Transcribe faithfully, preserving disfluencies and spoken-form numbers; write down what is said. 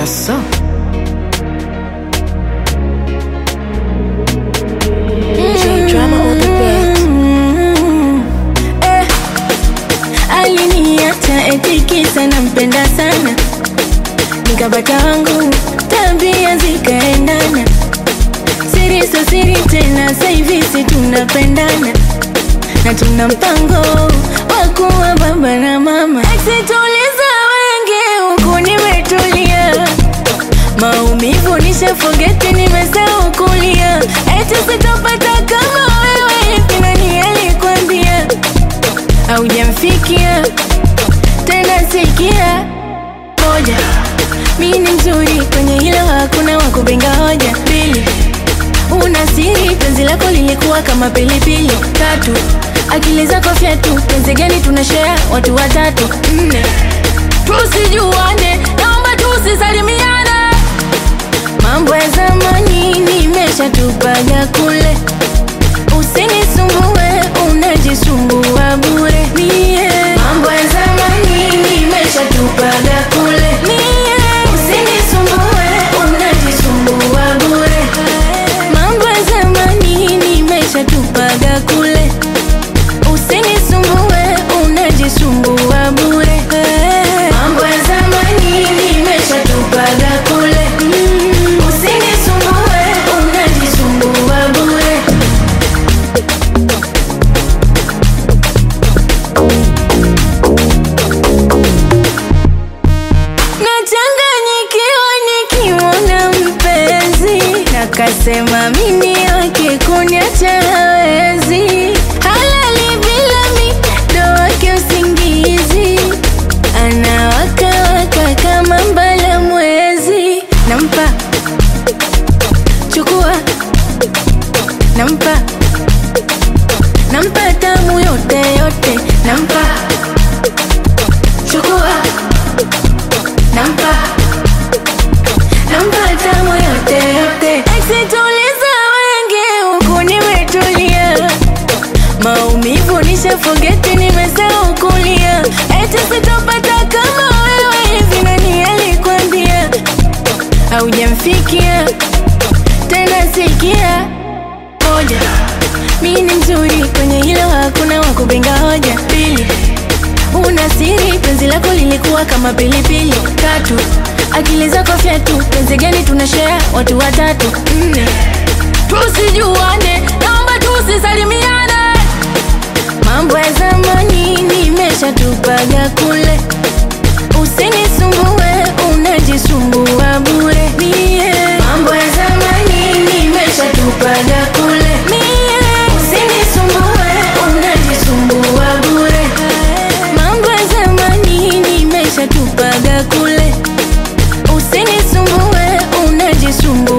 Asa J-Drama on the beat. Eh, aliniacha eti kisa nampenda sana, nikapata wangu tabia zikaendana, siri so siri tena, sasa hivi si tunapendana na tuna mpango wa kuwa baba na mama. Eksituliza wengi huku nimetulia, maumivu nisha forget, nimesahau kulia. Eti sitopata kama wewe, nani alikwambia? Haujamfikia tena, sikia moja, mimi ni mzuri kwenye hilo, hakuna wakupinga hoja. Pili, una siri, penzi lako lilikuwa kama pilipili. Tatu, akili zako fyatu, penzi gani tunashare watu watatu. Nne, tusijuane, naomba tusisalimiane, mambo ya zamani nimeshatupaga kule. Usinisumbue, unajisumbua bure. Mie mambo ya zamani nimeshatupaga kule. Mie usinisumbue, unajisumbua bure. Mambo ya zamani nimeshatupaga kule. Usinisumbue, unajisumbua bure. Mambo ya zamani nimeshatupaga kule. Usinisumbue, unajisumbua bure. Nachanganyikiwa nikimwona mpenzi, nakasema mimi wake kuniacha hawezi. Halali bila mi, ndo wake usingizi, anawaka waka kama mbala mwezi. Nampa, chukua, nampa, nampa tamu yote yote. Nampa, chukua, nampa, nampa tamu yote yote. Eksituliza wengi huku nimetulia, maumivu nisha forget, nimesahau kulia. Eti sitopata kama wewe, hivi nani alikwambia? Haujamfikia tena, sikia moja, mimi ni mzuri kwenye hilo, hakuna wakupinga hoja. Pili, una siri, penzi lako lilikuwa kama pilipili. Tatu, akili zako fyatu, penzi gani tunashare watu watatu. Nne, tusijuane, naomba tusisalimiane, mambo ya zamani nimeshatupaga kule. Usinisumbue, unajisumbua bure. Mie mambo ya zamani nimeshatupaga kule. Mie usinisumbue, unajisumbua bure. Mambo ya zamani nimeshatupaga kule. Usinisumbue, unajisumbua